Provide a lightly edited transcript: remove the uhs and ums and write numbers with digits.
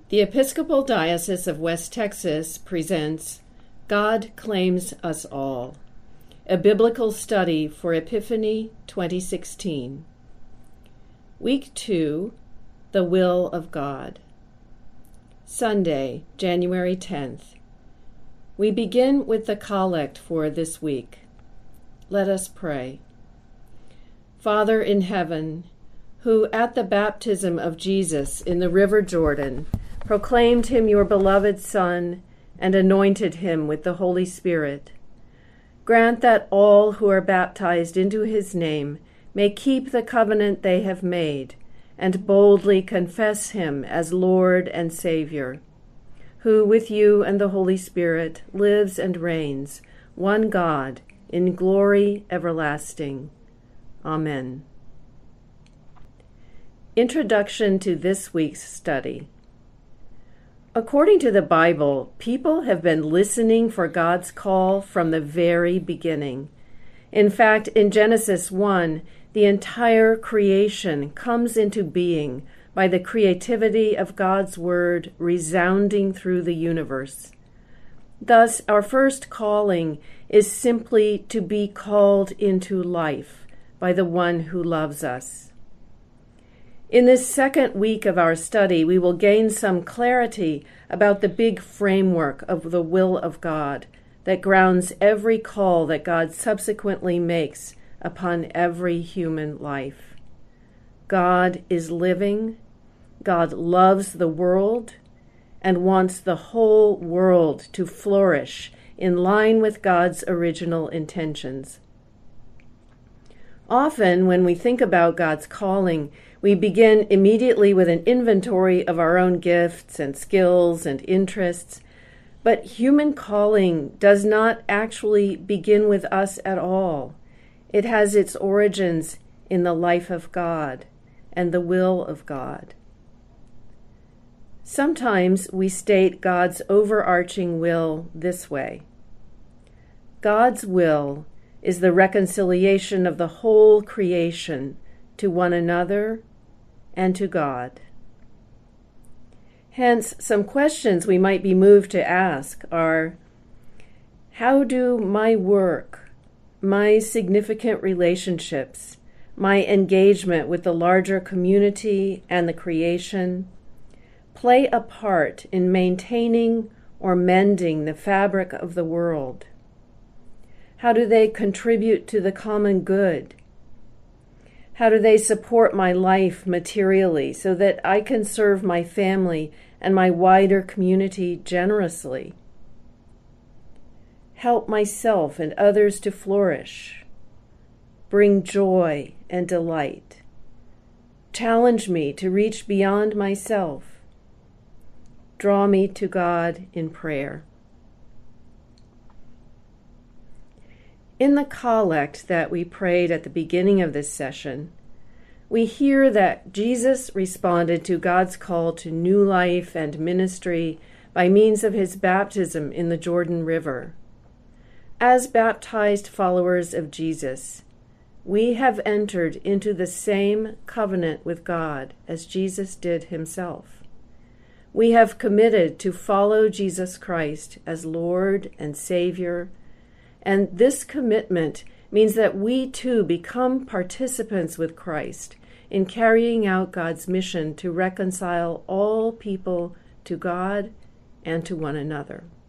The Episcopal Diocese of West Texas presents God Claims Us All, a biblical study for Epiphany 2016. Week 2, The Will of God. Sunday, January 10th. We begin with the collect for this week. Let us pray. Father in heaven, who at the baptism of Jesus in the river Jordan proclaimed him your beloved Son and anointed him with the Holy Spirit, grant that all who are baptized into his name may keep the covenant they have made and boldly confess him as Lord and Savior, who with you and the Holy Spirit lives and reigns, one God, in glory everlasting. Amen. Introduction to this week's study. According to the Bible, people have been listening for God's call from the very beginning. In fact, in Genesis 1, the entire creation comes into being by the creativity of God's word resounding through the universe. Thus, our first calling is simply to be called into life by the one who loves us. In this second week of our study, we will gain some clarity about the big framework of the will of God that grounds every call that God subsequently makes upon every human life. God is living, God loves the world, and wants the whole world to flourish in line with God's original intentions. Often, when we think about God's calling, we begin immediately with an inventory of our own gifts and skills and interests, but human calling does not actually begin with us at all. It has its origins in the life of God and the will of God. Sometimes we state God's overarching will this way. God's will is the reconciliation of the whole creation to one another and to God. Hence, some questions we might be moved to ask are, how do my work, my significant relationships, my engagement with the larger community and the creation play a part in maintaining or mending the fabric of the world? How do they contribute to the common good? How do they support my life materially so that I can serve my family and my wider community generously? Help myself and others to flourish. Bring joy and delight. Challenge me to reach beyond myself. Draw me to God in prayer. In the collect that we prayed at the beginning of this session, we hear that Jesus responded to God's call to new life and ministry by means of his baptism in the Jordan River. As baptized followers of Jesus, we have entered into the same covenant with God as Jesus did himself. We have committed to follow Jesus Christ as Lord and Savior, and this commitment means that we too become participants with Christ in carrying out God's mission to reconcile all people to God and to one another.